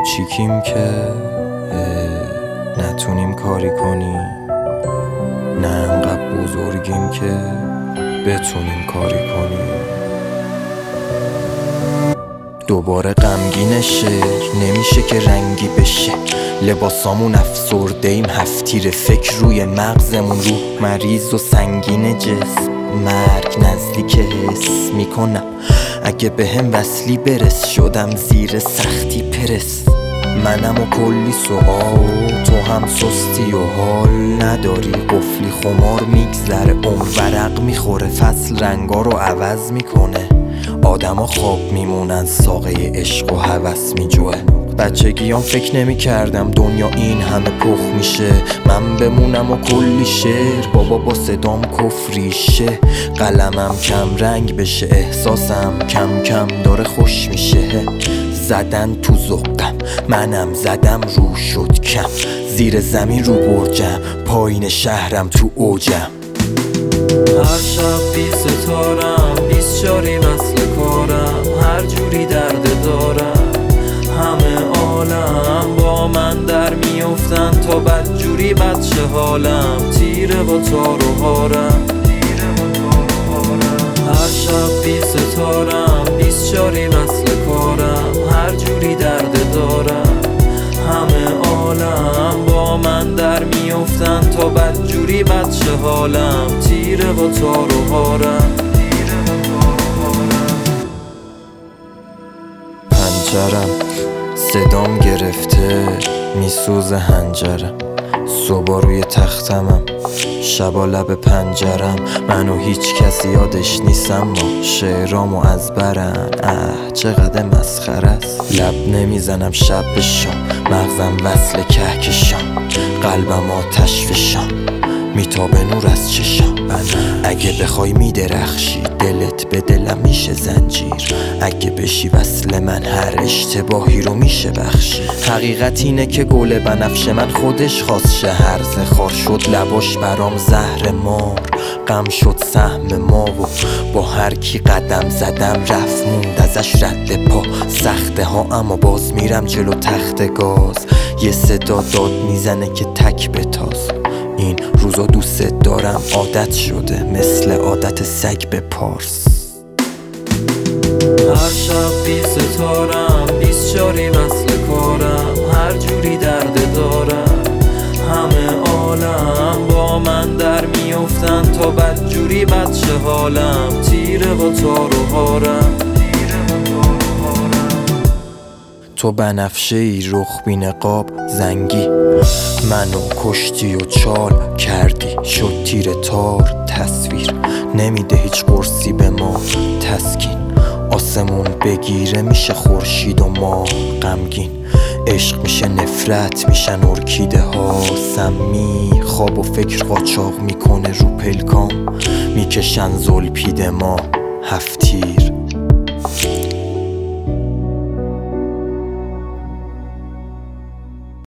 کوچیکیم که نتونیم کاری کنیم، نه انقدر بزرگیم که بتونیم کاری کنیم. دوباره غمگین شعر نمیشه که رنگی بشه، لباسامون افسرده ایم، هفتیر فکر روی مغزمون، روح مریض و سنگین جسم، مرگ نزدیک حس میکنم اگه به هم وصلی برس، شدم زیر سختی پرس. منم و کلی سوال، تو هم سستی و حال نداری، قفلی خمار میگذره، عمر ورق میخوره، فصل رنگا رو عوض میکنه، آدما خواب میمونن، ساقه عشق و هوس میجوه. بچگیام فکر نمی کردم دنیا این همه پخ میشه، من بمونم و کلی شعر، بابا با صدام کفریشه، قلمم کم رنگ بشه، احساسم کم کم داره خوش میشه. زدن تو ذوقم، منم زدم رو شد کم، زیر زمین رو برجم، پایین شهرم تو اوجم. هر شب 20 ستارم، 24 مثل کارم، هر جوری درد دارم، همه عالم با من در میافتن تا بدجوری بچه حالم، تیره و تار و هارم. هر شب 20 ستارم، 24 مثل کارم، هر جوری درد دارم، همه عالم با من در میافتن تا بدجوری بچه حالم، تیره و تار و هارم. پنجرم صدام گرفته میسوزه هنجرم، صبح روی تختمم، شبا لب پنجرم، منو هیچ کسی یادش نیستم، ما شعرامو از برن، چقدر مسخره است. لب نمیزنم شب به شام، مغزم وصل کهکشان، قلبم آتش فشان، میتابه نور از چشام. اگه بخوای میدرخشی، دلت به دلم میشه زنجیر، اگه بشی وصل من هر اشتباهی رو میشه بخشی. حقیقت اینه که گل بنفش من خودش خواست شه، هرزه خار شد لباش برام زهر مار، غم شد سهم ما و با هر کی قدم زدم رفت موند ازش رد پا. سخته ها اما باز میرم جلو تخت گاز، یه صدا داد میزنه که تک بتاز، این روزا دوست دارم عادت شده، مثل عادت سگ به پارس. هر شب 20 ستارم، 24 مثل کارم، هر جوری درد دارم، همه عالم با من در میافتن تا بدجوری بچه حالم، تیره و تار و هارم. تو بنفشه ای رخ بی نقاب زنگی، منو کشتی و چال کردی، شد تیر تار تصویر، نمیده هیچ قرصی به ما تسکین، آسمون بگیره میشه خورشید و ما غمگین، عشق میشه نفرت میشن ارکیده ها سمی، خواب و فکر قاچاق میکنه رو پلکام، میکشن زلپید ما هفتیر.